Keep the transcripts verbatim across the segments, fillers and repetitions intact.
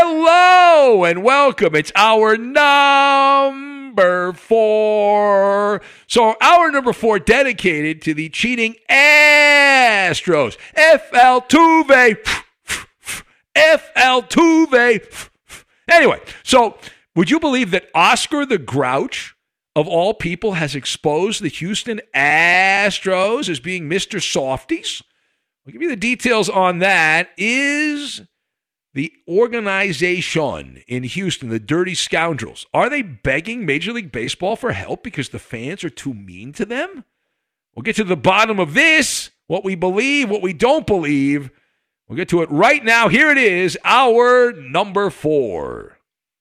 Hello and welcome. It's our number four. So our number four dedicated to the cheating Astros. F L Tuve. F L Tuve. Anyway, so would you believe that Oscar the Grouch, of all people, has exposed the Houston Astros as being Mister Softies? I'll give you the details on that. Is the organization in Houston, the Dirty Scoundrels, are they begging Major League Baseball for help because the fans are too mean to them? We'll get to the bottom of this, what we believe, what we don't believe. We'll get to it right now. Here it is, our number four.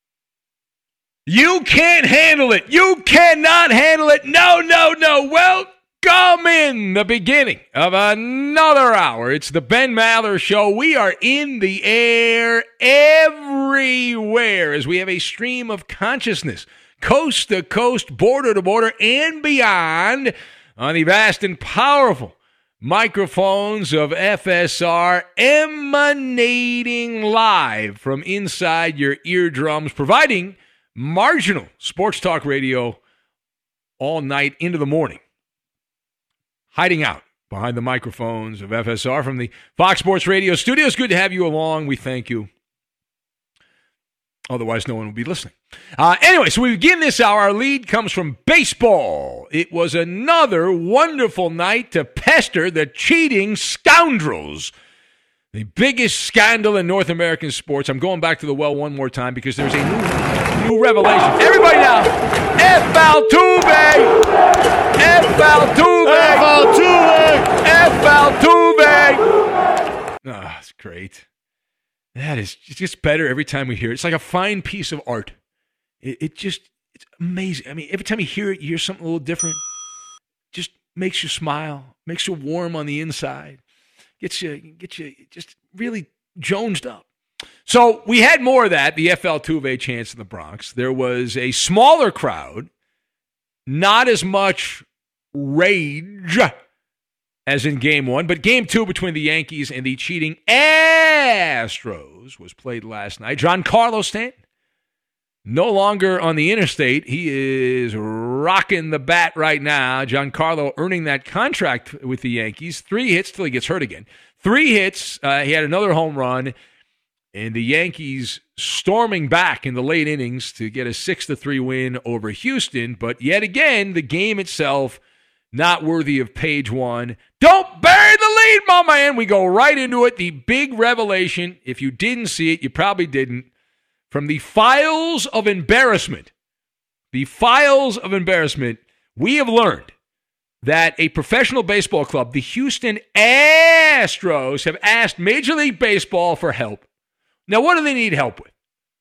You can't handle it. You cannot handle it. No, no, no. Welcome in the beginning of another hour. It's the Ben Maller Show. We are in the air everywhere as we have a stream of consciousness, coast to coast, border to border, and beyond on the vast and powerful microphones of F S R, emanating live from inside your eardrums, providing marginal sports talk radio all night into the morning. Hiding out behind the microphones of F S R from the Fox Sports Radio studios. Good to have you along. We thank you. Otherwise, no one will be listening. Uh, anyway, so we begin this hour. Our lead comes from baseball. It was another wonderful night to pester the cheating scoundrels. The biggest scandal in North American sports. I'm going back to the well one more time because there's a new, new revelation. Everybody now, F L Tuve! F L Tuve! F L Tuve! F L Tuve! Ah, it's great. That is it gets better every time we hear it. It's like a fine piece of art. It, it just, it's amazing. I mean, every time you hear it, you hear something a little different. Just makes you smile, makes you warm on the inside. Gets you, gets you just really jonesed up. So we had more of that, the F L Tuve chants in the Bronx. There was a smaller crowd, not as much rage as in game one, but game two between the Yankees and the cheating Astros was played last night. Giancarlo Stanton, no longer on the interstate. He is rocking the bat right now. Giancarlo earning that contract with the Yankees. Three hits till he gets hurt again. Three hits. Uh, he had another home run. And the Yankees storming back in the late innings to get a six to three win over Houston. But yet again, the game itself not worthy of page one. Don't bury the lead, my man. We go right into it. The big revelation, if you didn't see it, you probably didn't. From the files of embarrassment, the files of embarrassment, we have learned that a professional baseball club, the Houston Astros, have asked Major League Baseball for help. Now, what do they need help with?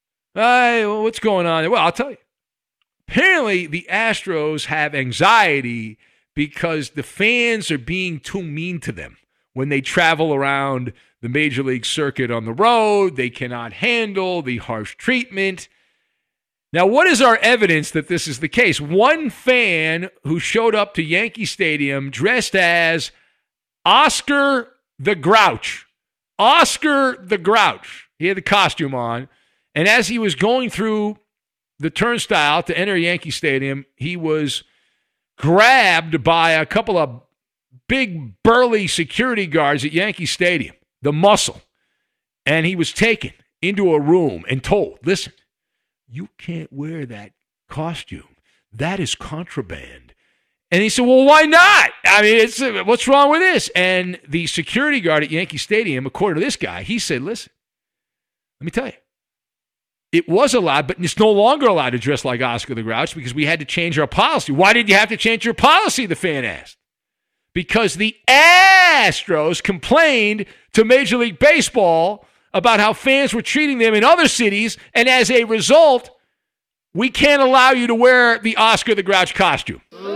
Uh, what's going on there? Well, I'll tell you. Apparently, the Astros have anxiety because the fans are being too mean to them when they travel around the Major League circuit on the road. They cannot handle the harsh treatment. Now, what is our evidence that this is the case? One fan who showed up to Yankee Stadium dressed as Oscar the Grouch. Oscar the Grouch. He had the costume on. And as he was going through the turnstile to enter Yankee Stadium, he was grabbed by a couple of big, burly security guards at Yankee Stadium, the muscle. And he was taken into a room and told, listen, you can't wear that costume. That is contraband. And he said, well, why not? I mean, it's, what's wrong with this? And the security guard at Yankee Stadium, according to this guy, he said, listen, let me tell you, it was allowed, but it's no longer allowed to dress like Oscar the Grouch because we had to change our policy. Why did you have to change your policy, the fan asked? Because the Astros complained to Major League Baseball about how fans were treating them in other cities, and as a result, we can't allow you to wear the Oscar the Grouch costume.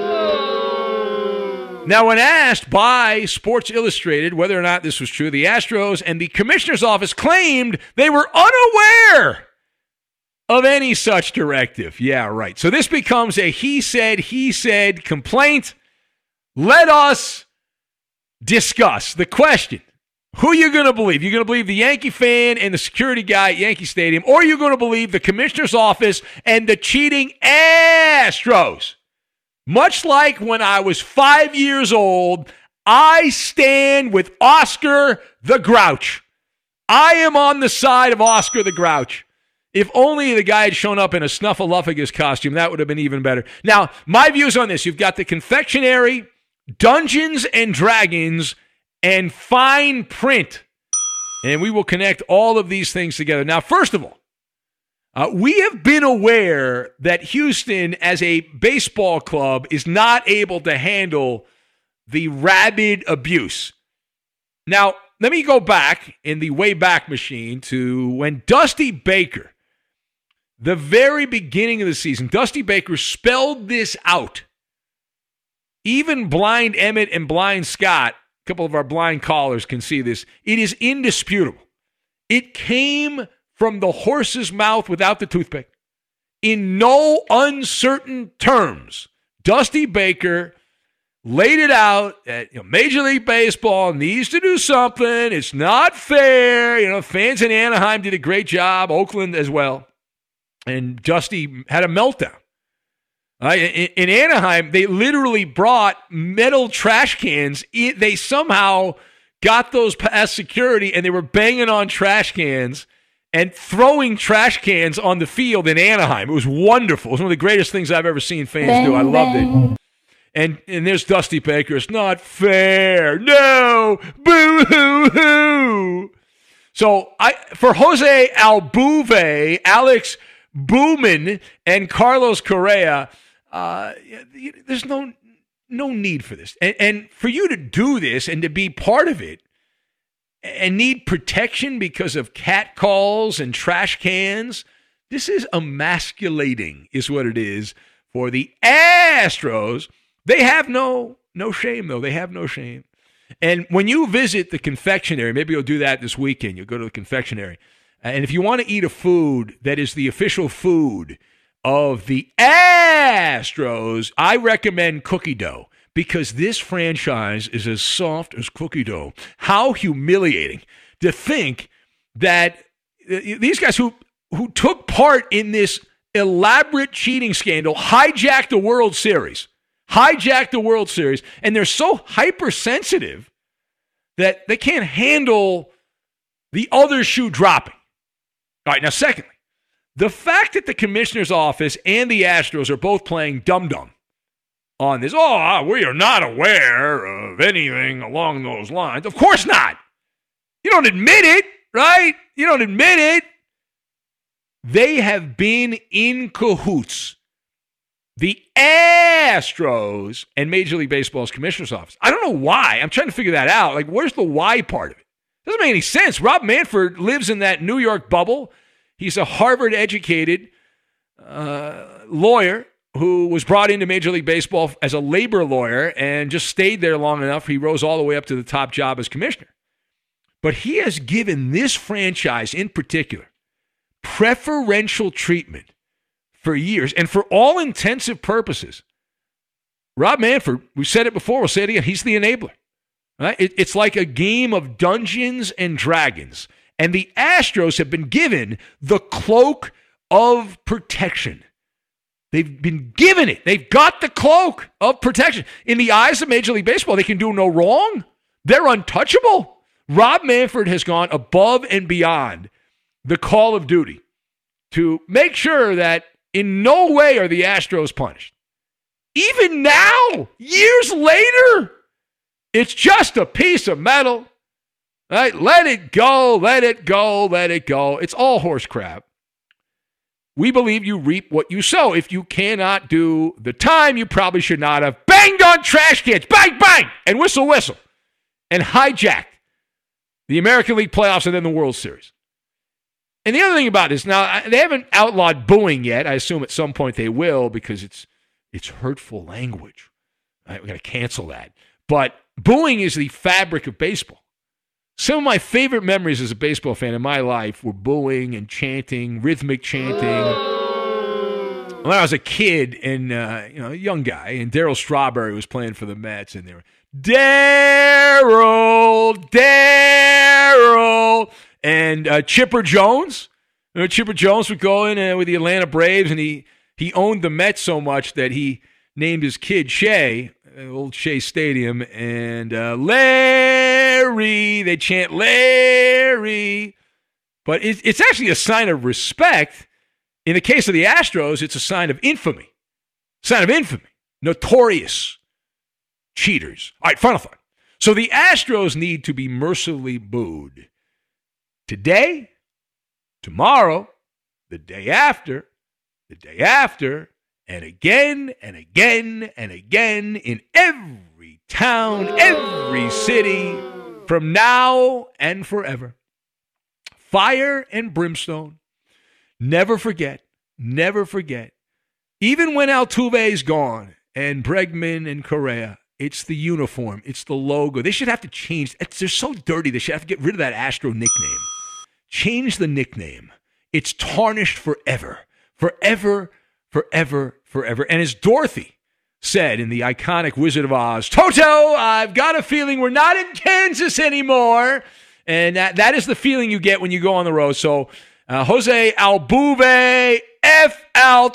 Now, when asked by Sports Illustrated whether or not this was true, the Astros and the commissioner's office claimed they were unaware of any such directive. Yeah, right. So this becomes a he said, he said complaint. Let us discuss the question. Who are you going to believe? You're going to believe the Yankee fan and the security guy at Yankee Stadium, or you're going to believe the commissioner's office and the cheating Astros? Much like when I was five years old, I stand with Oscar the Grouch. I am on the side of Oscar the Grouch. If only the guy had shown up in a Snuffleupagus costume, that would have been even better. Now, my views on this. You've got the confectionery, Dungeons and Dragons, and fine print. And we will connect all of these things together. Now, first of all, uh, we have been aware that Houston, as a baseball club, is not able to handle the rabid abuse. Now, let me go back in the Wayback Machine to when Dusty Baker, the very beginning of the season, Dusty Baker spelled this out. Even Blind Emmett and Blind Scott, a couple of our blind callers, can see this. It is indisputable. It came from the horse's mouth without the toothpick. In no uncertain terms, Dusty Baker laid it out that, you know, Major League Baseball needs to do something. It's not fair. You know, fans in Anaheim did a great job, Oakland as well. And Dusty had a meltdown. Uh, in, in Anaheim, they literally brought metal trash cans. It, they somehow got those past security, and they were banging on trash cans and throwing trash cans on the field in Anaheim. It was wonderful. It was one of the greatest things I've ever seen fans bang, do. I loved bang. it. And and there's Dusty Baker. It's not fair. No. Boo-hoo-hoo. So I for Jose Altuve, Alex Bowman, and Carlos Correa, uh, there's no no need for this. And, and for you to do this and to be part of it and need protection because of catcalls and trash cans, this is emasculating is what it is for the Astros. They have no no shame, though. They have no shame. And when you visit the confectionery, maybe you'll do that this weekend. You'll go to the confectionery. And if you want to eat a food that is the official food of the Astros, I recommend cookie dough because this franchise is as soft as cookie dough. How humiliating to think that these guys who, who took part in this elaborate cheating scandal hijacked the World Series. Hijacked the World Series, and they're so hypersensitive that they can't handle the other shoe dropping. All right, now secondly, the fact that the commissioner's office and the Astros are both playing dum-dum on this, oh, we are not aware of anything along those lines. Of course not. You don't admit it, right? You don't admit it. They have been in cahoots. The Astros and Major League Baseball's commissioner's office. I don't know why. I'm trying to figure that out. Like, where's the why part of it? Doesn't make any sense. Rob Manfred lives in that New York bubble. He's a Harvard-educated uh, lawyer who was brought into Major League Baseball as a labor lawyer and just stayed there long enough. He rose all the way up to the top job as commissioner. But he has given this franchise in particular preferential treatment for years, and for all intensive purposes, Rob Manfred, we've said it before, we'll say it again, he's the enabler. Right? It, it's like a game of Dungeons and Dragons, and the Astros have been given the cloak of protection. They've been given it. They've got the cloak of protection. In the eyes of Major League Baseball, they can do no wrong. They're untouchable. Rob Manfred has gone above and beyond the call of duty to make sure that in no way are the Astros punished. Even now, years later, it's just a piece of metal. Right? Let it go, let it go, let it go. It's all horse crap. We believe you reap what you sow. If you cannot do the time, you probably should not have banged on trash cans, bang, bang, and whistle, whistle, and hijacked the American League playoffs and then the World Series. And the other thing about this, now, they haven't outlawed booing yet. I assume at some point they will because it's it's hurtful language. Right, we're going to cancel that. But booing is the fabric of baseball. Some of my favorite memories as a baseball fan in my life were booing and chanting, rhythmic chanting. When I was a kid and, uh, you know, a young guy, and Darryl Strawberry was playing for the Mets, and they were, Darryl, Darryl. Carroll and uh, Chipper Jones. You know, Chipper Jones would go in uh, with the Atlanta Braves, and he, he owned the Mets so much that he named his kid Shea, old Shea Stadium, and uh, Larry, they chant Larry. But it, it's actually a sign of respect. In the case of the Astros, it's a sign of infamy. Sign of infamy. Notorious cheaters. All right, final thought. So the Astros need to be mercilessly booed today, tomorrow, the day after, the day after, and again and again and again in every town, every city, from now and forever. Fire and brimstone. Never forget, never forget. Even when Altuve's gone and Bregman and Correa, it's the uniform, it's the logo. They should have to change. It's, they're so dirty, they should have to get rid of that Astro nickname. Change the nickname. It's tarnished forever, forever, forever, forever. And as Dorothy said in the iconic Wizard of Oz, Toto, I've got a feeling we're not in Kansas anymore. And that, that is the feeling you get when you go on the road. So uh, Jose Altuve, F.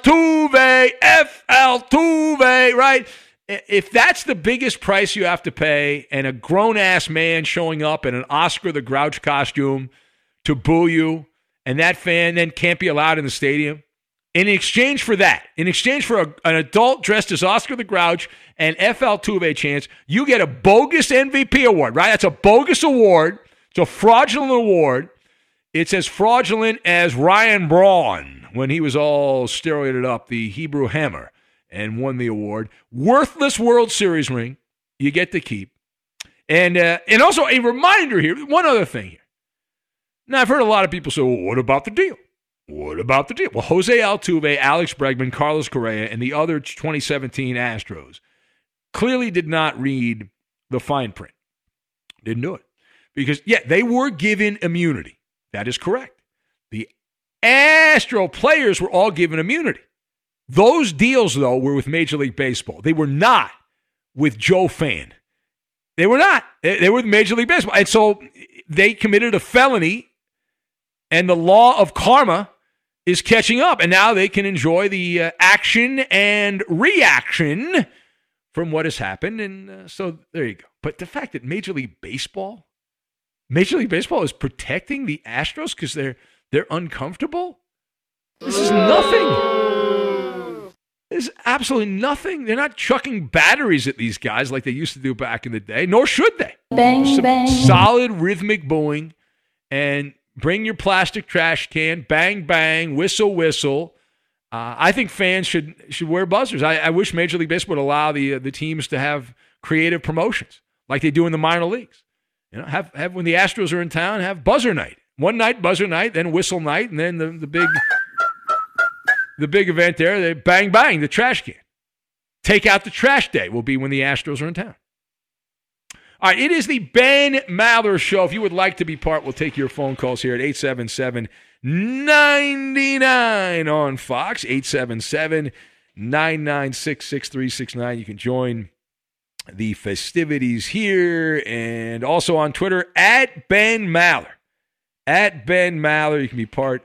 Altuve, F. Altuve, right? If that's the biggest price you have to pay and a grown-ass man showing up in an Oscar the Grouch costume to boo you, and that fan then can't be allowed in the stadium, in exchange for that, in exchange for a, an adult dressed as Oscar the Grouch and F. Altuve chants, you get a bogus M V P award, right? That's a bogus award. It's a fraudulent award. It's as fraudulent as Ryan Braun when he was all steroided up, the Hebrew Hammer, and won the award. Worthless World Series ring you get to keep. And uh, and also a reminder here, one other thing here. Now, I've heard a lot of people say, well, what about the deal? What about the deal? Well, Jose Altuve, Alex Bregman, Carlos Correa, and the other twenty seventeen Astros clearly did not read the fine print. Didn't do it. Because, yeah, they were given immunity. That is correct. The Astro players were all given immunity. Those deals, though, were with Major League Baseball. They were not with Joe Fan. They were not. They were with Major League Baseball. And so they committed a felony, and the law of karma is catching up. And now they can enjoy the uh, action and reaction from what has happened. And uh, so there you go. But the fact that Major League Baseball, Major League Baseball is protecting the Astros because they're they're uncomfortable, this is nothing. This is absolutely nothing. They're not chucking batteries at these guys like they used to do back in the day, nor should they. Bang, Some bang. solid rhythmic booing, and bring your plastic trash can, bang, bang, whistle, whistle. Uh, I think fans should should wear buzzers. I, I wish Major League Baseball would allow the uh, the teams to have creative promotions like they do in the minor leagues. You know, have have when the Astros are in town, have buzzer night. One night, buzzer night, then whistle night, and then the, the big the big event there, they bang bang, the trash can. Take out the trash day will be when the Astros are in town. All right, it is the Ben Maller Show. If you would like to be part, we'll take your phone calls here at eight seven seven, nine nine on Fox, eight seven seven, nine nine six, six three six nine. You can join the festivities here and also on Twitter at Ben Maller. At Ben Maller, you can be part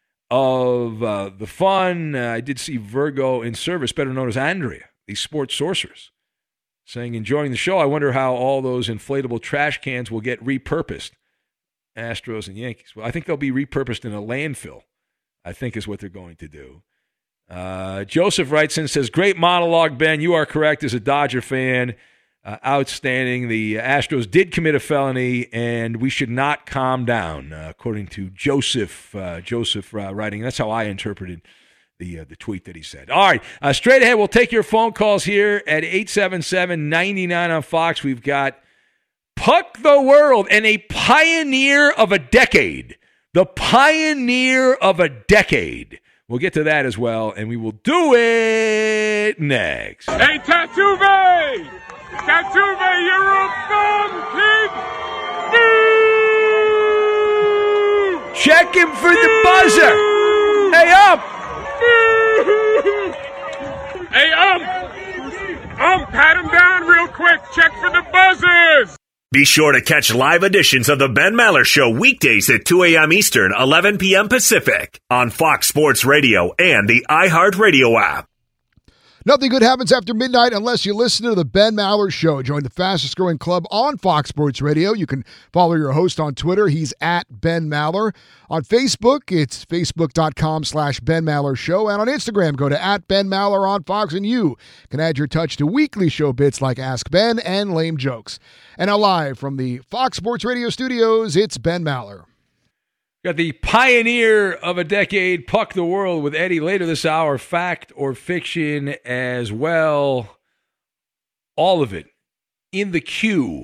of uh, the fun. Uh, I did see Virgo in service, better known as Andrea, the sports sorceress, saying, enjoying the show. I wonder how all those inflatable trash cans will get repurposed. Astros and Yankees. Well, I think they'll be repurposed in a landfill, I think is what they're going to do. Uh, Joseph writes in and says, great monologue, Ben. You are correct as a Dodger fan. Uh, outstanding. The Astros did commit a felony, and we should not calm down, uh, according to Joseph. Uh, Joseph uh, writing. That's how I interpreted the uh, the tweet that he said. All right, uh, straight ahead, we'll take your phone calls here at eight seven seven, nine nine on Fox. We've got Puck the World and a pioneer of a decade. The pioneer of a decade. We'll get to that as well, and we will do it next. Hey, Tatuve! Tatuve, you're a bum, kid! Boo! Check him for the buzzer! Hey, up! Hey, um! Um, pat him down real quick. Check for the buzzers! Be sure to catch live editions of the Ben Maller Show weekdays at two a.m. Eastern, eleven p.m. Pacific on Fox Sports Radio and the iHeartRadio app. Nothing good happens after midnight unless you listen to the Ben Maller Show. Join the fastest growing club on Fox Sports Radio. You can follow your host on Twitter. He's at Ben Maller. On Facebook, it's facebook.com slash Ben Maller Show. And on Instagram, go to at Ben Maller on Fox. And you can add your touch to weekly show bits like Ask Ben and Lame Jokes. And now live from the Fox Sports Radio studios, it's Ben Maller. Got the pioneer of a decade, Puck the World, with Eddie later this hour. Fact or fiction as well. All of it in the queue,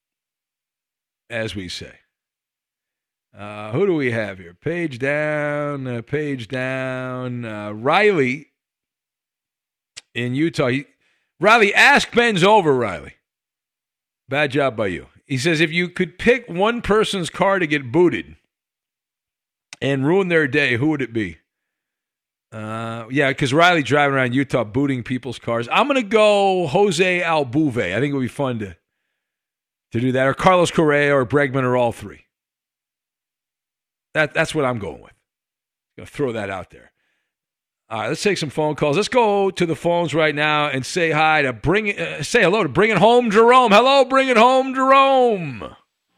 as we say. Uh, who do we have here? Page down, uh, page down. Uh, Riley in Utah. He, Riley, ask Ben's over, Riley. Bad job by you. He says, if you could pick one person's car to get booted and ruin their day, who would it be? Uh, yeah, because Riley driving around Utah booting people's cars. I'm going to go Jose Altuve. I think it would be fun to, to do that. Or Carlos Correa or Bregman or all three. That, that's what I'm going with. I'm going to throw that out there. All right, let's take some phone calls. Let's go to the phones right now and say hi to bring uh, say hello to Bring It Home Jerome. Hello, Bring It Home Jerome.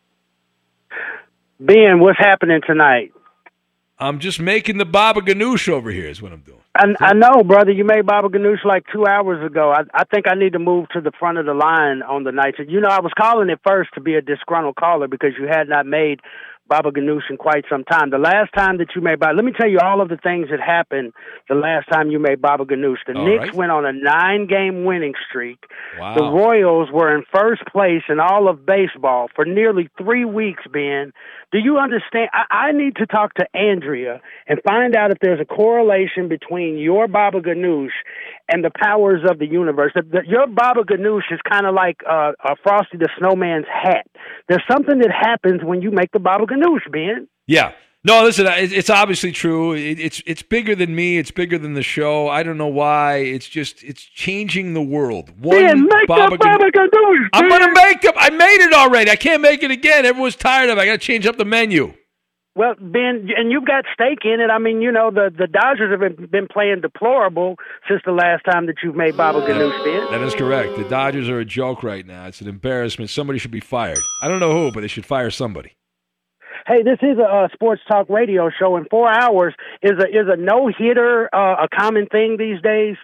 Ben, what's happening tonight? I'm just making the Baba Ganoush over here is what I'm doing. I, I know, brother. You made Baba Ganoush like two hours ago. I, I think I need to move to the front of the line on the night. You know, I was calling it first to be a disgruntled caller because you had not made Baba Ganoush in quite some time. The last time that you made Baba, let me tell you all of the things that happened the last time you made Baba Ganoush. The all Knicks right. went on a nine-game winning streak. Wow. The Royals were in first place in all of baseball for nearly three weeks, Ben. Do you understand? I, I need to talk to Andrea and find out if there's a correlation between your Baba Ganoush and the powers of the universe. The, the, your Baba Ganoush is kind of like uh, a Frosty the Snowman's hat. There's something that happens when you make the Baba Ganoush, Ben. Yeah. No, listen, it's obviously true. It's it's bigger than me. It's bigger than the show. I don't know why. It's just, it's changing the world. One Ben, make Baba, Baba Ganoush, I'm going to make it. I made it already. I can't make it again. Everyone's tired of it. I got to change up the menu. Well, Ben, and you've got stake in it. I mean, you know, the, the Dodgers have been, been playing deplorable since the last time that you've made Baba Ganoush, Ben. That is correct. The Dodgers are a joke right now. It's an embarrassment. Somebody should be fired. I don't know who, but they should fire somebody. Hey, this is a, a sports talk radio show. In four hours, is a is a no hitter uh, a common thing these days?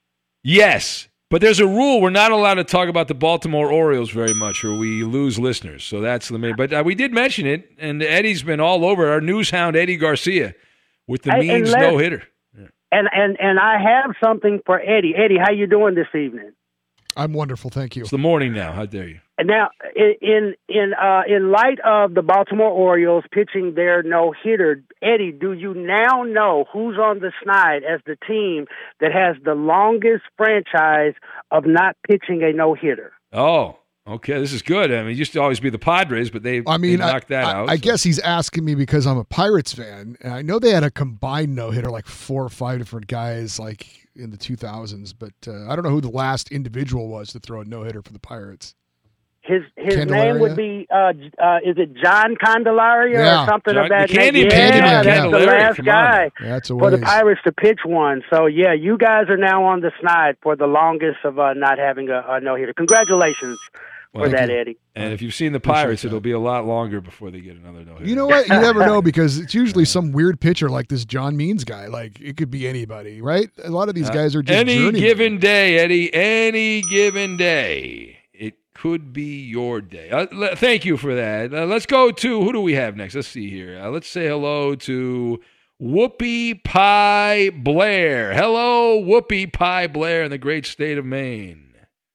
Yes, but there's a rule: we're not allowed to talk about the Baltimore Orioles very much, or we lose listeners. So that's the main. But uh, we did mention it, and Eddie's been all over our news hound Eddie Garcia with the hey, means no hitter. Yeah. And and and I have something for Eddie. Eddie, how you doing this evening? I'm wonderful, thank you. It's the morning now. How dare you? And now, in in uh, in light of the Baltimore Orioles pitching their no hitter, Eddie, do you now know who's on the snide as the team that has the longest franchise of not pitching a no hitter? Oh, okay, this is good. I mean, it used to always be the Padres, but they, I mean, they knocked that I, out. I so. guess he's asking me because I'm a Pirates fan, and I know they had a combined no hitter, like four or five different guys, like in the two thousands. But uh, I don't know who the last individual was to throw a no hitter for the Pirates. His his Candelaria? name would be uh, uh, is it John Candelaria yeah. or something John, of that Candy name? Man, Yeah, that's Candelaria. the last Come guy Yeah, that's a for the ways. Pirates to pitch one. So yeah, you guys are now on the snide for the longest of uh, not having a, a no hitter. Congratulations Well, for that, you. Eddie. And if you've seen the Appreciate Pirates, that. it'll be a lot longer before they get another no hitter. You know what? You never know because it's usually some weird pitcher like this John Means guy. Like it could be anybody, right? A lot of these guys are just any journeymen. given day, Eddie. Any given day, it could be your day. Uh, l- thank you for that. Uh, let's go to who do we have next? Let's see here. Uh, let's say hello to Whoopi Pie Blair. Hello, Whoopi Pie Blair in the great state of Maine.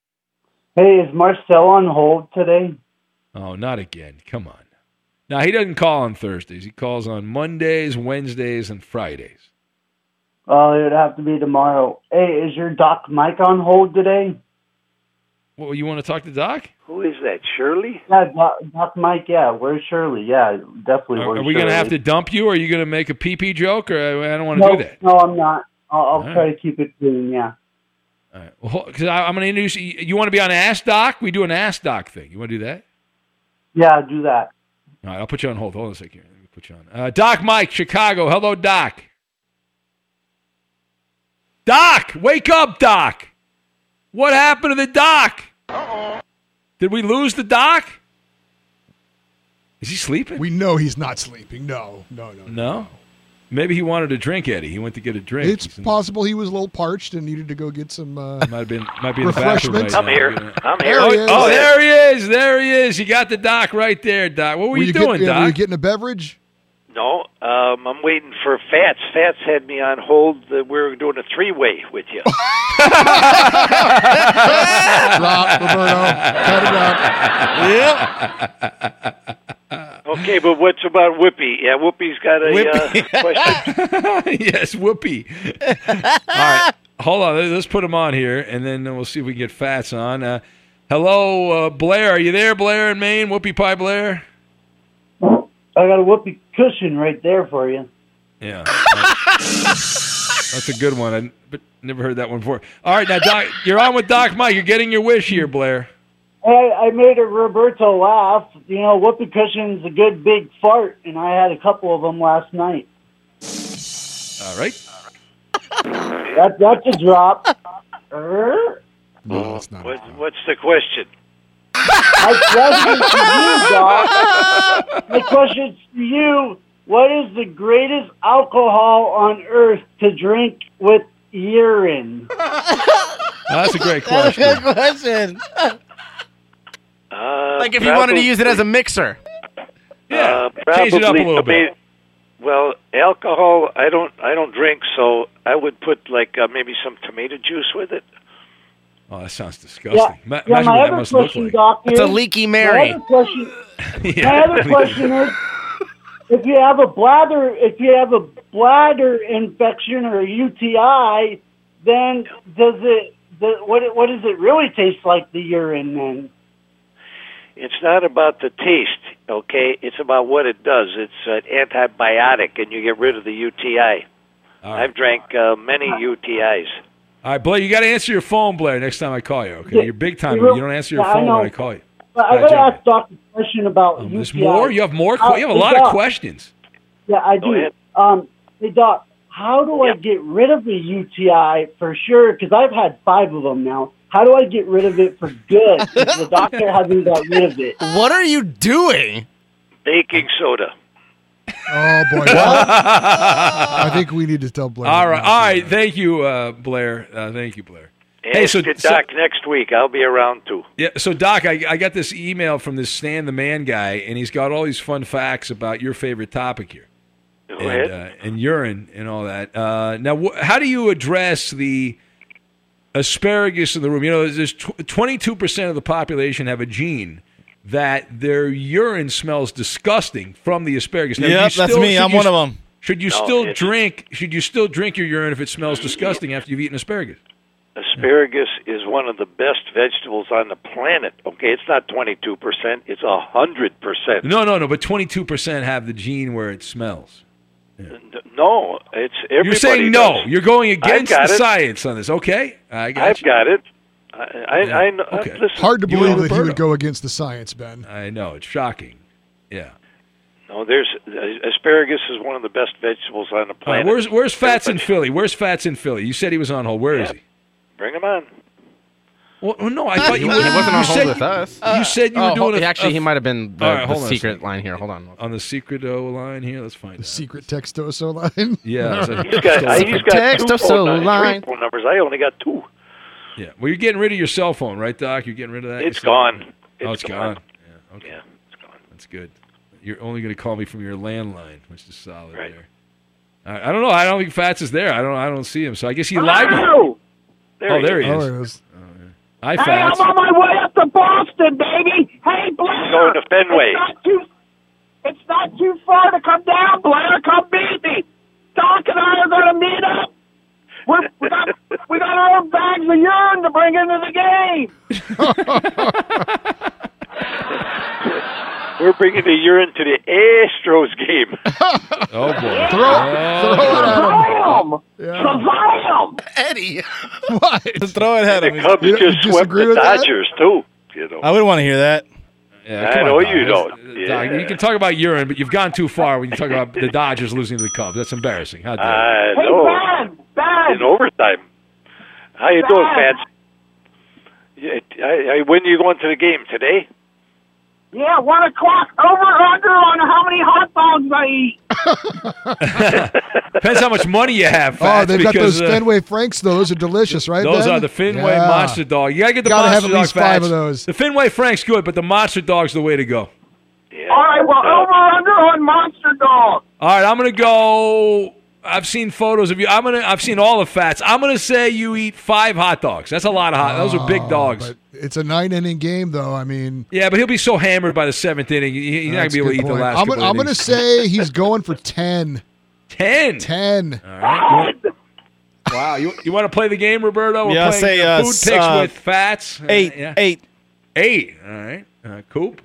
Hey, is Marcel on hold today? Oh, not again. Come on. Now, he doesn't call on Thursdays. He calls on Mondays, Wednesdays, and Fridays. Oh, it would have to be tomorrow. Hey, is your Doc Mike on hold today? Well, you want to talk to Doc? Who is that, Shirley? Yeah, Doc, Doc Mike, yeah. Where's Shirley? Yeah, definitely Are, where's are we going to Shirley? have to dump you, or are you going to make a pee-pee joke? Or I, I don't want to no, do that. No, I'm not. I'll, I'll All try right. to keep it clean, yeah. All right. Well, because I'm going to introduce you. You want to be on Ask Doc? We do an Ask Doc thing. You want to do that? Yeah, do that. All right, I'll put you on hold. Hold on a second here. Let me put you on. Uh, Doc Mike, Chicago. Hello, Doc. Doc, wake up, Doc. What happened to the Doc? Uh-oh. Did we lose the Doc? Is he sleeping? We know he's not sleeping. No, no, no. No? Maybe he wanted a drink, Eddie. He went to get a drink. It's possible he was a little parched and needed to go get some uh, might have been, might be in the bathroom right I'm now. here. I'm here. Oh, There he is. oh, there he is. There he is. You got the Doc right there, Doc. What were, were you, you doing, get, Doc? Were you getting a beverage? No, um, I'm waiting for Fats. Fats had me on hold. Uh, we were doing a three-way with you. Drop, Roberto. Cut it out. Yep. Okay, but what's about Whoopi? Yeah, Whoopi's got a uh, question. Yes, Whoopi. All right. Hold on. Let's put him on here, and then we'll see if we can get Fats on. Uh, hello, uh, Blair. Are you there, Blair in Maine? Whoopi Pie Blair? I got a whoopee cushion right there for you. Yeah. That's a good one. I but never heard that one before. All right, now, Doc, you're on with Doc Mike. You're getting your wish here, Blair. I, I made a Roberto laugh. You know, whoopee cushion's a good big fart, and I had a couple of them last night. All right. That, that's a drop. Er? No, it's not. What, what's the question? My question to you, Doc. My question to you: what is the greatest alcohol on earth to drink with urine? Oh, that's a great That's a question. good question. Uh, Like if you wanted to use it as a mixer. Yeah, uh, change it up a probably- little bit. Well, alcohol, I don't, I don't drink, so I would put like uh, maybe some tomato juice with it. Oh, that sounds disgusting. Yeah, Ma- yeah Imagine my what that other must look question, like. Doc, is, It's a leaky Mary. My other question, Yeah. my other question is, if you have a bladder, if you have a bladder infection or a U T I, then does it, the, what, what does it really taste like, the urine then? It's not about the taste, okay? It's about what it does. It's an antibiotic, and you get rid of the U T I. All right. I've drank uh, many U T Is. All right, Blair, you got to answer your phone, Blair, next time I call you, okay? Yeah. You're big time. You You don't answer your yeah, I phone know. when I call you. But I All right, got to jump ask Doc a question about in. Um, U T I. there's more? You have more? Que- Uh, you have a hey, lot Doc. of questions. Yeah, I Go do. ahead. Um, hey, Doc, how do I Yeah. get rid of the U T I for sure? Because I've had five of them now. How do I get rid of it for good? 'Cause the doctor hasn't got rid of it. What are you doing? Baking soda. Oh, boy. Well, I think we need to tell Blair. All right. All right. Thank you, uh, Blair. Uh, thank you, Blair. Hey, Ask so- it, so- Doc, next week. I'll be around, too. Yeah, so, Doc, I, I got this email from this Stan the Man guy, and he's got all these fun facts about your favorite topic here. Go and, ahead. uh, and urine and all that. Uh, now, wh- how do you address the asparagus in the room? You know, there's tw- twenty-two percent of the population have a gene that their urine smells disgusting from the asparagus. Now, do you Yep, that's still- me. should I'm you one s- of them. Should you No, still it's- drink? Should you still drink your urine if it smells disgusting after you've eaten asparagus? Asparagus is one of the best vegetables on the planet. Okay, it's not twenty-two percent. It's one hundred percent. No, no, no. But twenty-two percent have the gene where it smells. No, it's everybody You're saying no. does. You're going against got the it. science on this. Okay, I got I've you. got it. I, I, Yeah, I know. okay. Listen, Hard to You believe and that he Roberto. would go against the science, Ben. I know it's shocking. Yeah. no, there's uh, asparagus is one of the best vegetables on the All right, planet. where's where's Fats in Everybody- Philly? Where's Fats in Philly? You said he was on hold. Where is Yeah. he? Bring him on. Well, well, no, I thought you, He wasn't you on hold said, with us. You said you Oh, were doing hold- a, actually, a- he might have been the, All right, the hold on a secret second. line here. Hold on. on the secret O line here. Let's find The out. secret textoso line. Yeah, it's a- He's got, I, he's got Text two or phone, so numbers, line. three phone numbers. I only got two. yeah. Well, you're getting rid of your cell phone, right, Doc? You're getting rid of that. It's You said- gone. oh, It's it's gone. gone. Yeah. Okay. Yeah, it's gone. That's good. You're only going to call me from your landline, which is solid Right. there. I, I don't know. I don't think Fats is there. I don't. I don't see him. So I guess he lied. to you. Hello! There Oh, he there is. he Oh, is. there it is. Hi, Hey, Fats. I'm on my way up to Boston, baby. Hey, Blair. Going to Fenway. It's not too, it's not too far to come down, Blair. Come meet me. Doc and I are going to meet up. We're, we got we got our own bags of urine to bring into the game. We're bringing the urine to the Astros game. Oh boy. Throw, Oh. throw it at him. Shazam! Yeah. Shazam! Eddie. What? Just throw it at The him. Cubs You don't- just you swept disagree the with that? Dodgers, too. You know. I wouldn't want to hear that. Yeah, I come know on, you Doc. don't. That's- Doc, Yeah. you can talk about urine, but you've gone too far when you talk about the Dodgers losing to the Cubs. That's embarrassing. How dare you? I Hey, know. Ben, Ben. In overtime. How you doing, Ben. Fats? Yeah, I, I, when are you going to the game today? Yeah, one o'clock. Over under on how many hot dogs I eat. Depends how much money you have, Oh, Fats, they've got because, those uh, Fenway Franks, though. Those are delicious, right, Those Ben? are the Fenway Yeah. Monster Dog. You gotta get the Gotta have Monster at Dog, least five Fats. of those. The Fenway Frank's good, but the Monster Dog's the way to go. Yeah. All right, well, over under on Monster Dog. All right, I'm gonna go. I've seen photos of you. I'm gonna. I've seen all the Fats. I'm gonna say you eat five hot dogs. That's a lot of hot. Those are big Oh, dogs. But it's a nine-inning game, though. I mean, Yeah, but he'll be so hammered by the seventh inning. he- He's not gonna that's be able a to good eat the point. last. I'm, couple gonna- I'm going to innings. say he's going for ten. ten. ten. All right. You want- wow. You, you want to play the game, Roberto? We're Yeah, I'll playing say, uh, uh, food s- picks uh, with Fats. Uh, Eight. yeah. Eight. Eight. All right. Uh, Coop.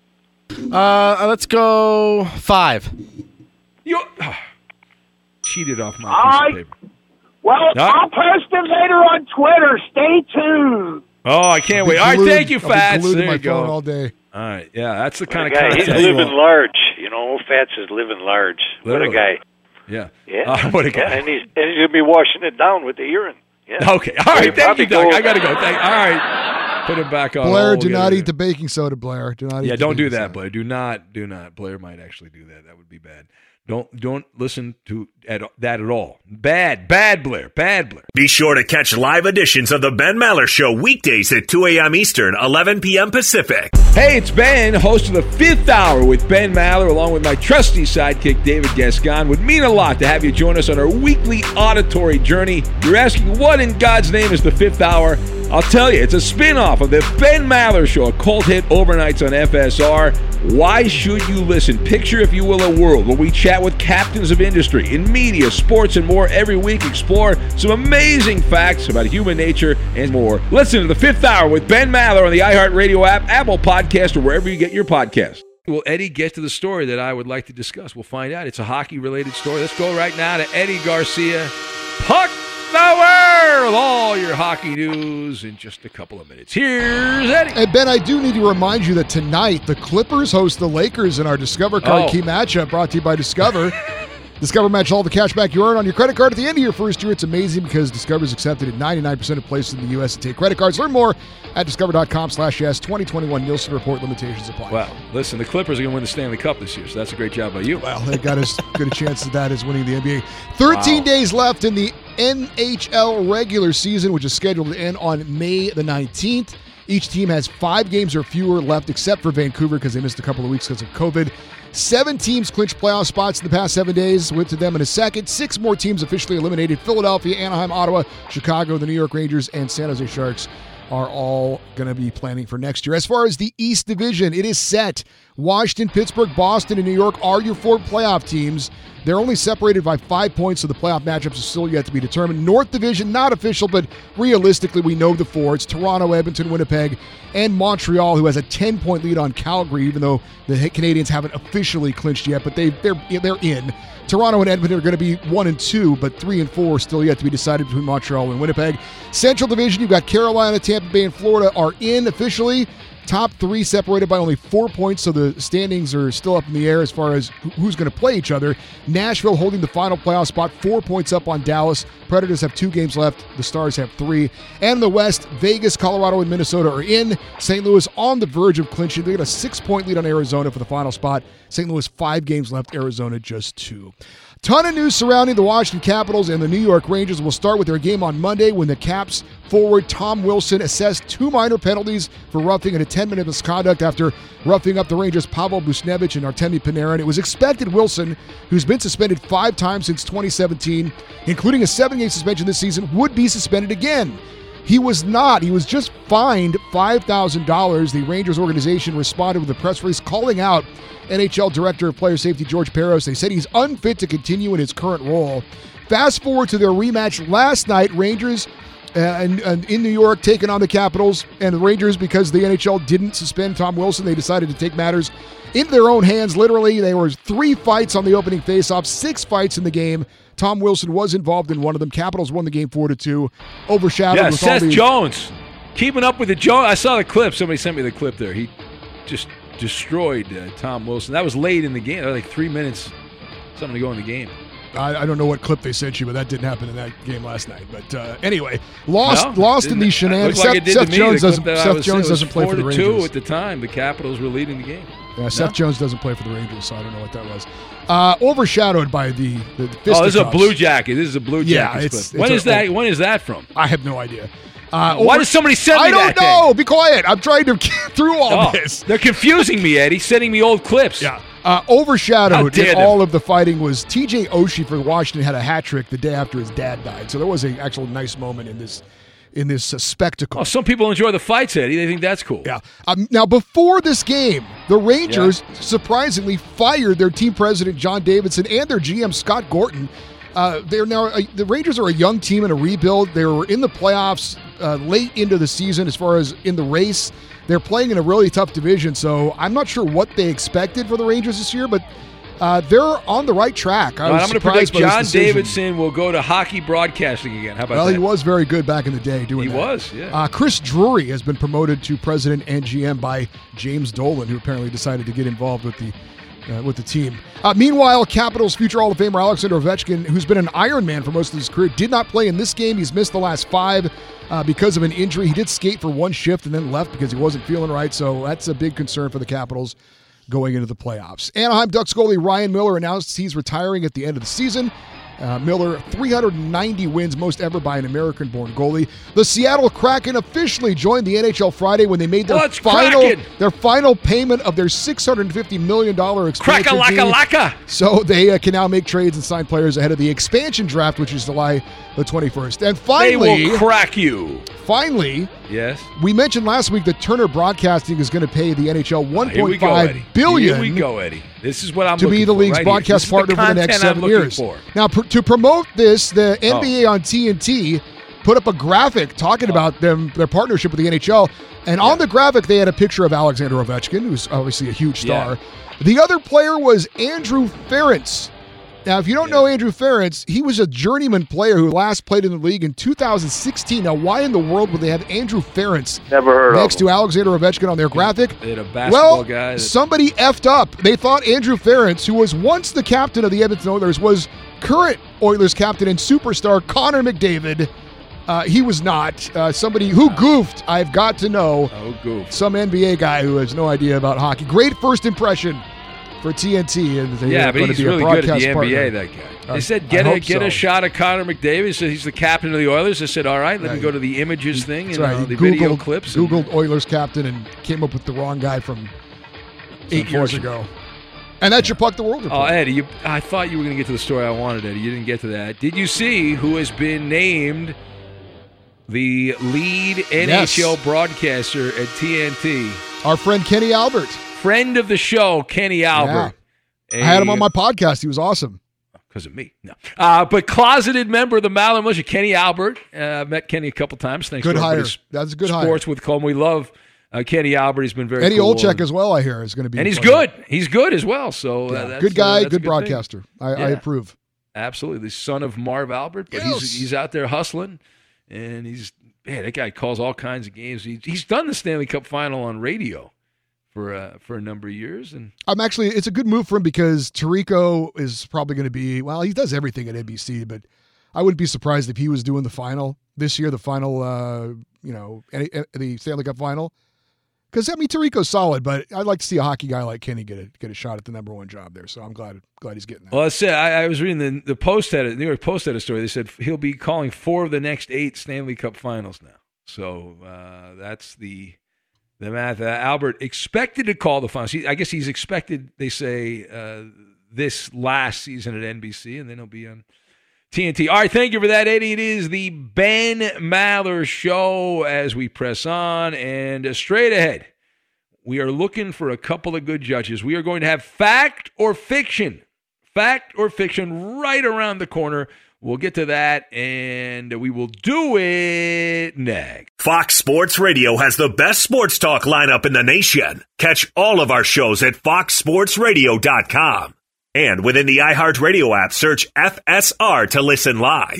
Uh, let's go five. You oh, cheated off my All piece right. of paper. Well, No. I'll post it later on Twitter. Stay tuned. Oh, I can't I'll be wait. All right, glued- thank you, I'll be Fats. glued to There my you go. phone all day. All right, yeah, that's the kind What a of guy. He's content you living want. large. You know, Fats is living large. Literally. What a guy. Yeah. Yeah. Uh, what a guy. Yeah, and he's and he's gonna be washing it down with the urine. Yeah. Okay. All right. He'll Thank you, probably Doug. go- I got to go. Thank, all right. Put it back on. Blair, Oh, do we'll not get it eat the baking soda, Blair. Do not eat Yeah, the don't do baking that, soda. Blair. Do not, do not. Blair might actually do that. That would be bad. Don't, don't listen to at, that at all. Bad, bad, Blair. Bad, Blair. Be sure to catch live editions of The Ben Maller Show weekdays at two a.m. Eastern, eleven p.m. Pacific. Hey, it's Ben, host of the Fifth Hour with Ben Maller, along with my trusty sidekick David Gascon. Would mean a lot to have you join us on our weekly auditory journey. You're asking, what in God's name is the Fifth Hour? I'll tell you, it's a spin-off of the Ben Maller Show, a cult hit overnights on F S R. Why should you listen? Picture, if you will, a world where we chat with captains of industry in media, sports, and more every week. Explore some amazing facts about human nature and more. Listen to the Fifth Hour with Ben Maller on the iHeartRadio app, Apple Podcast, or wherever you get your podcasts. Will Eddie get to the story that I would like to discuss? We'll find out. It's a hockey-related story. Let's go right now to Eddie Garcia. Puck Hour with all your hockey news in just a couple of minutes. Here's Eddie. And Ben, I do need to remind you that tonight the Clippers host the Lakers in our Discover Card Oh. Key matchup brought to you by Discover. Discover match all the cash back you earn on your credit card at the end of your first year. It's amazing because Discover is accepted at ninety-nine percent of places in the U S to take credit cards. Learn more at discover.com slash yes. twenty twenty-one Nielsen Report limitations apply. Well, listen, the Clippers are going to win the Stanley Cup this year, so that's a great job by you. Well, they got as good a chance at that as winning the N B A. thirteen Wow. days left in the N H L regular season, which is scheduled to end on May the nineteenth. Each team has five games or fewer left, except for Vancouver because they missed a couple of weeks because of COVID. Seven teams clinched playoff spots in the past seven days. We'll get to them in a second. Six more teams officially eliminated. Philadelphia, Anaheim, Ottawa, Chicago, the New York Rangers, and San Jose Sharks are all going to be planning for next year. As far as the East Division, it is set. Washington, Pittsburgh, Boston, and New York are your four playoff teams. They're only separated by five points, so the playoff matchups are still yet to be determined. North Division, not official, but realistically, we know the four. It's Toronto, Edmonton, Winnipeg, and Montreal, who has a ten-point lead on Calgary, even though the Canadians haven't officially clinched yet, but they, they're, they're in. Toronto and Edmonton are going to be one and two, but three and four still yet to be decided between Montreal and Winnipeg. Central Division, you've got Carolina, Tampa Bay, and Florida are in officially. Top three separated by only four points, so the standings are still up in the air as far as who's going to play each other. Nashville holding the final playoff spot, four points up on Dallas. Predators have two games left. The Stars have three. And in the West, Vegas, Colorado, and Minnesota are in. Saint Louis on the verge of clinching. They got a six-point lead on Arizona for the final spot. Saint Louis, five games left. Arizona, just two. Ton of news surrounding the Washington Capitals and the New York Rangers. We'll start with their game on Monday when the Caps forward Tom Wilson assessed two minor penalties for roughing and a ten-minute misconduct after roughing up the Rangers' Pavel Buchnevich and Artemi Panarin. It was expected Wilson, who's been suspended five times since twenty seventeen, including a seven-game suspension this season, would be suspended again. He was not. He was just fined five thousand dollars. The Rangers organization responded with a press release calling out N H L Director of Player Safety George Peros. They said he's unfit to continue in his current role. Fast forward to their rematch last night, Rangers uh, and, and in New York taking on the Capitals. And the Rangers, because the N H L didn't suspend Tom Wilson, they decided to take matters into their own hands. Literally, there were three fights on the opening faceoff, six fights in the game. Tom Wilson was involved in one of them. Capitals won the game four to two, overshadowed Yeah, with all Seth these. Jones. Keeping up with the Jones. I saw the clip. Somebody sent me the clip there. He just destroyed uh, Tom Wilson. That was late in the game. That was like three minutes, something to go in the game. I, I don't know what clip they sent you, but that didn't happen in that game last night. But uh, anyway, lost No, lost in didn't- these shenanigans. looked like Seth, it did Seth to me. Jones The clip doesn't. that I Seth was- Jones it was doesn't play four for the to two Rangers. at the time. The Capitals were leading the game. Yeah, Seth Jones doesn't play for the Rangers, so I don't know what that was. Uh, overshadowed by the the Oh, this is a fisticuffs. Blue Jacket. This is a Blue Yeah, Jacket. it's- clip. When it's is a- that? When is that from? I have no idea. Uh, Why over- did somebody send me I don't that thing? know. Be quiet. I'm trying to get through all Oh, this. they're confusing me, Eddie. Sending me old clips. Yeah. Uh, How overshadowed dare in them. all of the fighting was T J Oshie for Washington had a hat trick the day after his dad died. So there was an actual nice moment in this in this uh, spectacle. Oh, some people enjoy the fights, Eddie. They think that's cool. Yeah. Um, now, before this game, the Rangers surprisingly fired their team president, John Davidson, and their G M, Scott Gorton. Uh, they're now uh, the Rangers are a young team in a rebuild. They were in the playoffs uh, late into the season as far as in the race. They're playing in a really tough division, so I'm not sure what they expected for the Rangers this year, but uh, they're on the right track. I All right, was I'm going to surprised predict by this John decision. Davidson will go to hockey broadcasting again. How about Well, that? he was very good back in the day doing He that. was, yeah. Uh, Chris Drury has been promoted to president and G M by James Dolan, who apparently decided to get involved with the uh, with the team. Uh, meanwhile, Capitals future Hall of Famer Alexander Ovechkin, who's been an Iron Man for most of his career, did not play in this game. He's missed the last five uh, because of an injury. He did skate for one shift and then left because he wasn't feeling right, so that's a big concern for the Capitals going into the playoffs. Anaheim Ducks goalie Ryan Miller announced he's retiring at the end of the season. Uh, Miller, three hundred ninety wins, most ever by an American-born goalie. The Seattle Kraken officially joined the N H L Friday when they made their What's final Kraken? their final payment of their six hundred fifty million dollars expansion fee. Crack-a-lacka-lacka. So they uh, can now make trades and sign players ahead of the expansion draft, which is July the twenty-first. And They finally, will crack you. finally, Yes. we mentioned last week that Turner Broadcasting is going to pay the N H L one Here we point go, five Eddie. billion Here we go, Eddie. This is what I'm to looking be the for league's right here. broadcast This is partner for the next content I'm seven looking years. for. Now, pr- to promote this, the N B A Oh. on T N T put up a graphic talking about them their partnership with the N H L, and on the graphic they had a picture of Alexander Ovechkin, who's obviously a huge star. The other player was Andrew Ference. Now, if you don't know Andrew Ference, he was a journeyman player who last played in the league in two thousand sixteen. Now, why in the world would they have Andrew Ference Never heard next of to Alexander Ovechkin on their graphic? They had a basketball Well, guy. That, somebody effed up. They thought Andrew Ference, who was once the captain of the Edmonton Oilers, was current Oilers captain and superstar Connor McDavid. Uh, he was not. Uh, somebody who goofed, I've got to know. oh, goof. Some N B A guy who has no idea about hockey. Great first impression for T N T. And they Yeah, are but going he's to be a really good at the broadcast N B A, partner. that guy. Uh, They said I get a hope get so. a shot of Connor McDavid. He said he's the captain of the Oilers. I said, all right, let Yeah, me go to the images thing That's and right. uh, He the video Googled, clips. and- Googled Oilers captain and came up with the wrong guy from eight years unfortunate. ago. And that's your Puck the World report. Oh, Eddie, you, I thought you were going to get to the story I wanted, Eddie. You didn't get to that. Did you see who has been named the lead N H L Yes. broadcaster at T N T? Our friend Kenny Albert. Friend of the show, Kenny Albert. I had him on my podcast. He was awesome. Because of me. No. Uh, but closeted member of the Maller Militia, Kenny Albert. Uh, met Kenny a couple times. Thanks Good to hire. everybody's That's a good hire. Sports with Colm. We love uh, Kenny Albert. He's been very Eddie cool. Olczyk as well, I hear, is going to be. And he's pleasant. good. He's good as well. So uh, Yeah. that's, Good uh, guy, that's a good thing. broadcaster. I, I Yeah. approve. Absolutely. The son of Marv Albert. But Yes. he's, he's out there hustling. And he's, man, that guy calls all kinds of games. He, he's done the Stanley Cup final on radio for uh, for a number of years. And I'm actually, it's a good move for him because Tirico is probably going to be, well, he does everything at N B C, but I wouldn't be surprised if he was doing the final this year, the final, uh, you know, any- the Stanley Cup final. Because, I mean, Tirico's solid, but I'd like to see a hockey guy like Kenny get a, get a shot at the number one job there. So I'm glad glad he's getting that. Well, I said I, I was reading the the Post had a New York Post had a story. They said he'll be calling four of the next eight Stanley Cup Finals now. So uh, that's the the math. Uh, Albert expected to call the finals. He, I guess he's expected. They say uh, this last season at N B C, and then he'll be on T N T. All right, thank you for that, Eddie. It is the Ben Maller Show as we press on and uh, straight ahead. We are looking for a couple of good judges. We are going to have fact or fiction. Fact or fiction right around the corner. We'll get to that, and we will do it next. Fox Sports Radio has the best sports talk lineup in the nation. Catch all of our shows at fox sports radio dot com. And within the iHeartRadio app, search F S R to listen live.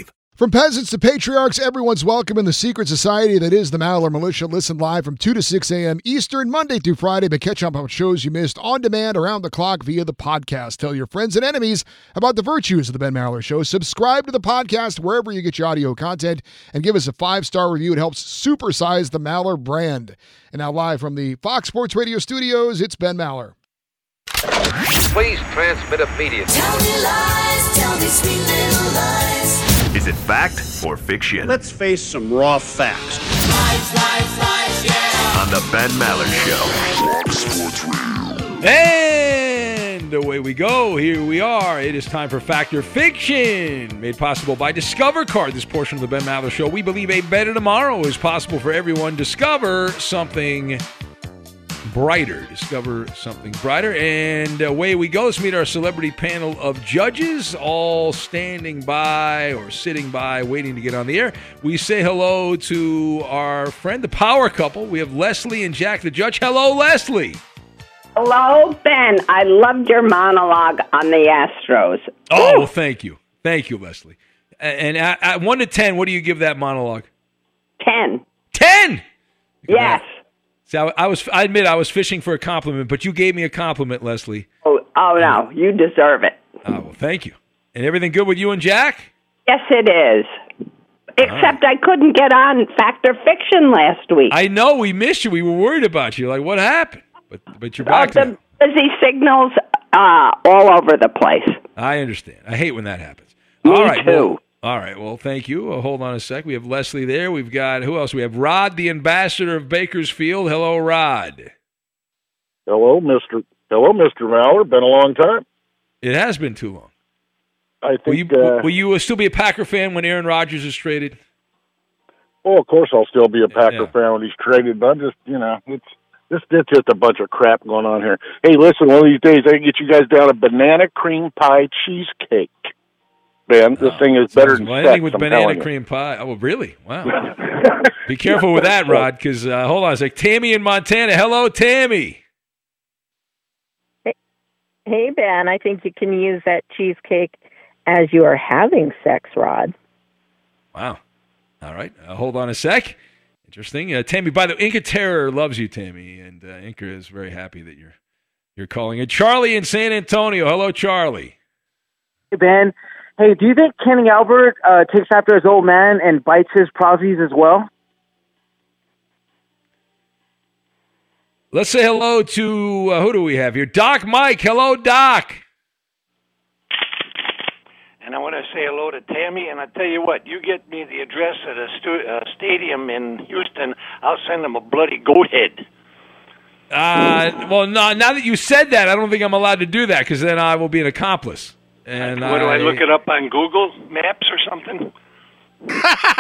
From peasants to patriarchs, everyone's welcome in the secret society that is the Maller Militia. Listen live from two to six a.m. Eastern, Monday through Friday, but catch up on shows you missed on demand around the clock via the podcast. Tell your friends and enemies about the virtues of the Ben Maller Show. Subscribe to the podcast wherever you get your audio content and give us a five-star review. It helps supersize the Maller brand. And now live from the Fox Sports Radio studios, it's Ben Maller. Please transmit immediately. Tell me lies, tell me sweet little lies. Is it fact or fiction? Let's face some raw facts. Lies, lies, lies, yeah. On the Ben Maller Show. Fox Sports Radio. And away we go. Here we are. It is time for Fact or Fiction, made possible by Discover Card. This portion of the Ben Maller Show. We believe a better tomorrow is possible for everyone. Discover something brighter. Discover something brighter. And away we go. Let's meet our celebrity panel of judges, all standing by or sitting by, waiting to get on the air. We say hello to our friend, the power couple. We have Leslie and Jack, the judge. Hello, Leslie. Hello, Ben. I loved your monologue on the Astros. Oh, well, thank you. Thank you, Leslie. And at, at one to ten, what do you give that monologue? Ten. Ten? Yes. See, I, I was. I admit I was fishing for a compliment, but you gave me a compliment, Leslie. Oh, oh no, you deserve it. Oh, well, thank you. And everything good with you and Jack? Yes, it is. Except right. I couldn't get on Fact or Fiction last week. I know, we missed you. We were worried about you. Like, what happened? But but you're back oh, now. The busy signals uh, all over the place. I understand. I hate when that happens. Me all right, too. Well, all right, well, thank you. Uh, hold on a sec. We have Leslie there. We've got, who else? We have Rod, the ambassador of Bakersfield. Hello, Rod. Hello, Mister Hello, Mister Maller. Been a long time. It has been too long. I think. Will you, uh, will you still be a Packer fan when Aaron Rodgers is traded? Well, of course I'll still be a Packer Yeah. fan when he's traded, but I'm just, you know, it's this it's just a bunch of crap going on here. Hey, listen, one of these days I can get you guys down a banana cream pie cheesecake. Ben, this Oh, thing is better than well, sex, anything with I'm banana telling you. cream pie. Oh, really? Wow. Be careful with that, Rod, because, uh, hold on a sec. Tammy in Montana. Hello, Tammy. Hey, Ben, I think you can use that cheesecake as you are having sex, Rod. Wow. All right. Uh, hold on a sec. Interesting. Uh, Tammy, by the way, Inca Terror loves you, Tammy, and uh, Inca is very happy that you're you're calling it. Charlie in San Antonio. Hello, Charlie. Hey, Ben. Hey, do you think Kenny Albert uh, takes after his old man and bites his prosies as well? Let's say hello to, uh, who do we have here? Doc Mike. Hello, Doc. And I want to say hello to Tammy, and I tell you what, you get me the address at a stu- uh, stadium in Houston, I'll send them a bloody goat head. Uh, well, no, now that you said that, I don't think I'm allowed to do that because then I will be an accomplice. And what do I look it up on Google Maps or something? All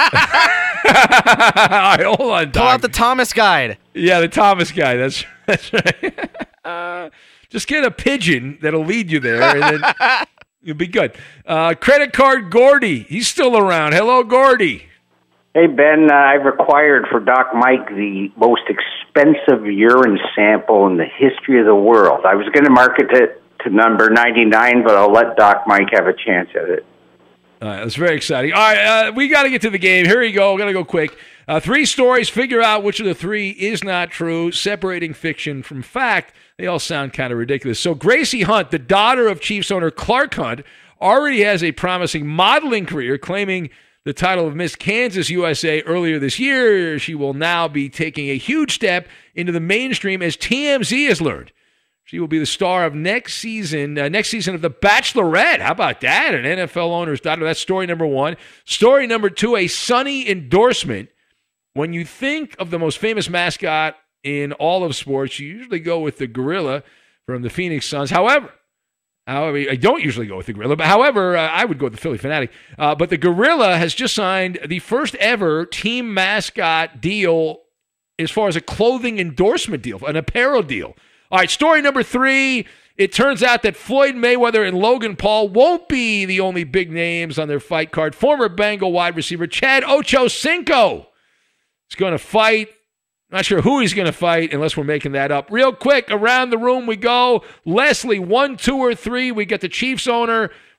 right, hold on, Doc. Pull out the Thomas Guide. Yeah, the Thomas Guide. That's that's right. uh, just get a pigeon that'll lead you there, and then you'll be good. Uh, credit card Gordy. He's still around. Hello, Gordy. Hey, Ben, uh, I've required for Doc Mike the most expensive urine sample in the history of the world. I was going to market it to number ninety-nine, but I'll let Doc Mike have a chance at it. All right, that's very exciting. All right, uh, we got to get to the game. Here we go. We're going to go quick. Uh, three stories. Figure out which of the three is not true, separating fiction from fact. They all sound kind of ridiculous. So Gracie Hunt, the daughter of Chiefs owner Clark Hunt, already has a promising modeling career, claiming the title of Miss Kansas U S A earlier this year. She will now be taking a huge step into the mainstream, as T M Z has learned. She will be the star of next season, uh, next season of The Bachelorette. How about that? An N F L owner's daughter. That's story number one. Story number two, a Sunny endorsement. When you think of the most famous mascot in all of sports, you usually go with the gorilla from the Phoenix Suns. However, however, I don't usually go with the gorilla, but however, uh, I would go with the Philly Fanatic. Uh, but the gorilla has just signed the first ever team mascot deal as far as a clothing endorsement deal, an apparel deal. All right, story number three. It turns out that Floyd Mayweather and Logan Paul won't be the only big names on their fight card. Former Bengal wide receiver Chad Ochocinco is going to fight. Not sure who he's going to fight unless we're making that up. Real quick, around the room we go. Leslie, one, two, or three. We got the Chiefs owner.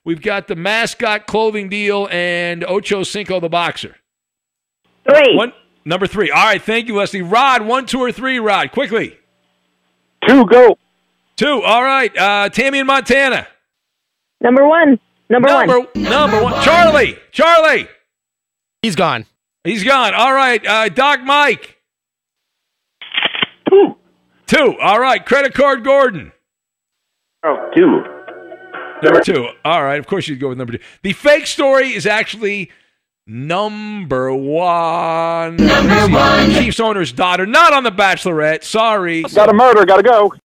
We've got the mascot clothing deal and Ocho Cinco the boxer. Three. One, number three. All right, thank you, Leslie. Rod, one, two, or three, Rod, quickly. Two, go. Two, all right. Uh, Tammy in Montana. Number one. Number, number one. Number one. Charlie. Charlie. He's gone. He's gone. All right. Uh, Doc Mike. Two. Two. All right. Credit card Gordon. Oh, two. Number two. All right. Of course you'd go with number two. The fake story is actually number one. Number one. Chiefs owner's daughter. Not on The Bachelorette. Sorry. Got a murder. Got to go.